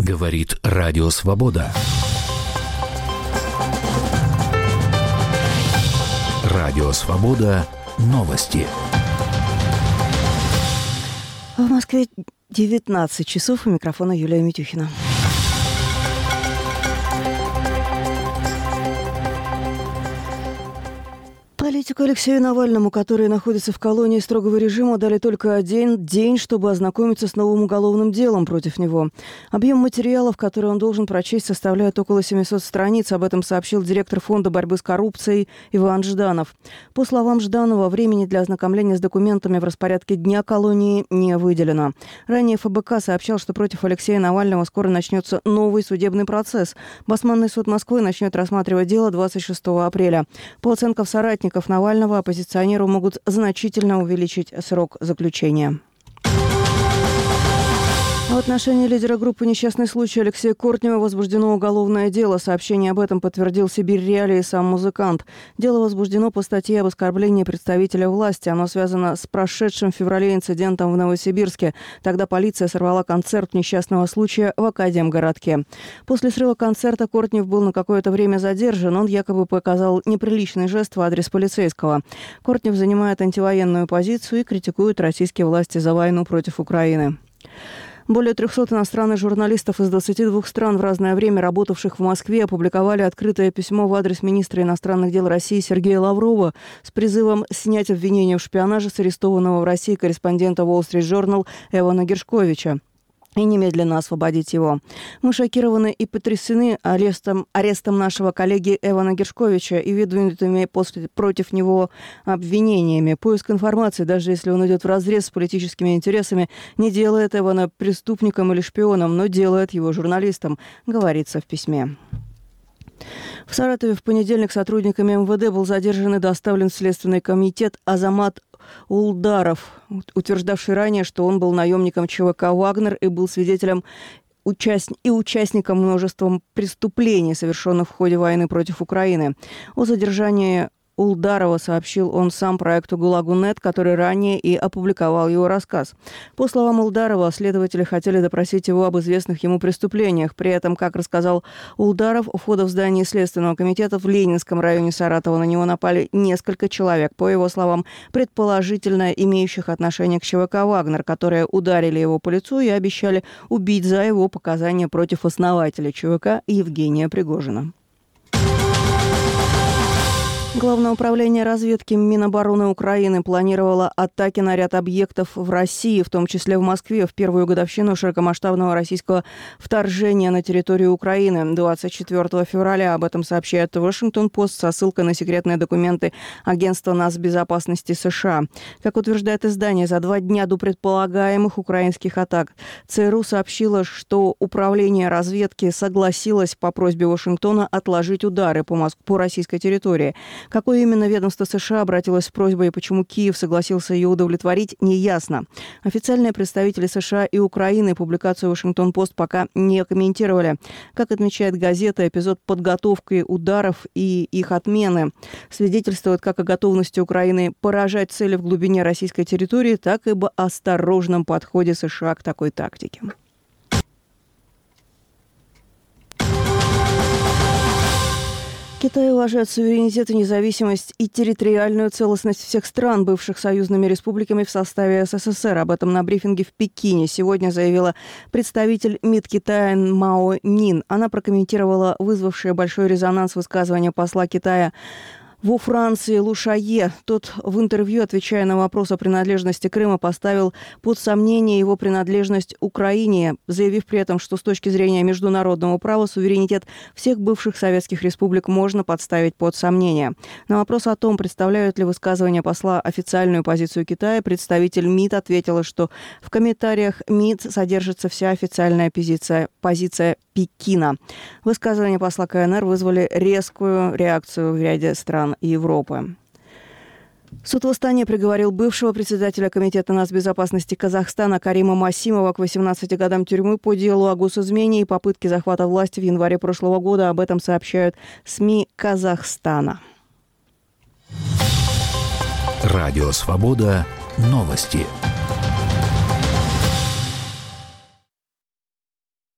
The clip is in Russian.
Говорит Радио Свобода. Радио Свобода. Новости. В Москве 19 часов. У микрофона Юлия Митюхина. Политику Алексею Навальному, который находится в колонии строгого режима, дали только один день, чтобы ознакомиться с новым уголовным делом против него. Объем материалов, которые он должен прочесть, составляет около 700 страниц. Об этом сообщил директор Фонда борьбы с коррупцией Иван Жданов. По словам Жданова, времени для ознакомления с документами в распорядке дня колонии не выделено. Ранее ФБК сообщал, что против Алексея Навального скоро начнется новый судебный процесс. Басманный суд Москвы начнет рассматривать дело 26 апреля. По оценкам соратников Навального, оппозиционеру могут значительно увеличить срок заключения. В отношении лидера группы «Несчастный случай» Алексея Кортнева возбуждено уголовное дело. Сообщение об этом подтвердил «Сибирь Реалии» сам музыкант. Дело возбуждено по статье об оскорблении представителя власти. Оно связано с прошедшим в феврале инцидентом в Новосибирске. Тогда полиция сорвала концерт «Несчастного случая» в Академгородке. После срыва концерта Кортнев был на какое-то время задержан. Он якобы показал неприличный жест в адрес полицейского. Кортнев занимает антивоенную позицию и критикует российские власти за войну против Украины. Более 300 иностранных журналистов из 22 стран в разное время, работавших в Москве, опубликовали открытое письмо в адрес министра иностранных дел России Сергея Лаврова с призывом снять обвинение в шпионаже с арестованного в России корреспондента Wall Street Journal Эвана Гершковича и немедленно освободить его. Мы шокированы и потрясены арестом нашего коллеги Эвана Гершковича и выдвинутыми против него обвинениями. Поиск информации, даже если он идет вразрез с политическими интересами, не делает Эвана преступником или шпионом, но делает его журналистом, говорится в письме. В Саратове в понедельник сотрудниками МВД был задержан и доставлен в Следственный комитет Азамат Улдаров, утверждавший ранее, что он был наемником ЧВК «Вагнер» и был свидетелем и участником множества преступлений, совершенных в ходе войны против Украины. О задержании Улдарова сообщил он сам проекту «ГУЛАГу.нет», который ранее и опубликовал его рассказ. По словам Улдарова, следователи хотели допросить его об известных ему преступлениях. При этом, как рассказал Улдаров, у входа в здание Следственного комитета в Ленинском районе Саратова на него напали несколько человек, по его словам, предположительно имеющих отношение к ЧВК «Вагнер», которые ударили его по лицу и обещали убить за его показания против основателя ЧВК Евгения Пригожина. Главное управление разведки Минобороны Украины планировало атаки на ряд объектов в России, в том числе в Москве, в первую годовщину широкомасштабного российского вторжения на территорию Украины 24 февраля. Об этом сообщает Вашингтон-Пост со ссылкой на секретные документы Агентства нацбезопасности США. Как утверждает издание, за 2 дня до предполагаемых украинских атак ЦРУ сообщило, что управление разведки согласилось по просьбе Вашингтона отложить удары по российской территории. Какое именно ведомство США обратилось с просьбой и почему Киев согласился ее удовлетворить, неясно. Официальные представители США и Украины публикацию «Вашингтон-Пост» пока не комментировали. Как отмечает газета, эпизод подготовки ударов и их отмены свидетельствует как о готовности Украины поражать цели в глубине российской территории, так и об осторожном подходе США к такой тактике. Китай уважает суверенитет и независимость и территориальную целостность всех стран, бывших союзными республиками в составе СССР. Об этом на брифинге в Пекине сегодня заявила представитель МИД Китая Мао Нин. Она прокомментировала вызвавшее большой резонанс высказывание посла Китая во Франции Лу Шае. Тот в интервью, отвечая на вопрос о принадлежности Крыма, поставил под сомнение его принадлежность Украине, заявив при этом, что с точки зрения международного права суверенитет всех бывших советских республик можно подставить под сомнение. На вопрос о том, представляют ли высказывания посла официальную позицию Китая, представитель МИД ответила, что в комментариях МИД содержится вся официальная позиция Пекина. Высказывания посла КНР вызвали резкую реакцию в ряде стран Европы. Суд в Астане приговорил бывшего председателя Комитета нацбезопасности Казахстана Карима Масимова к 18 годам тюрьмы по делу о госизмене и попытке захвата власти в январе прошлого года. Об этом сообщают СМИ Казахстана. Радио «Свобода». Новости.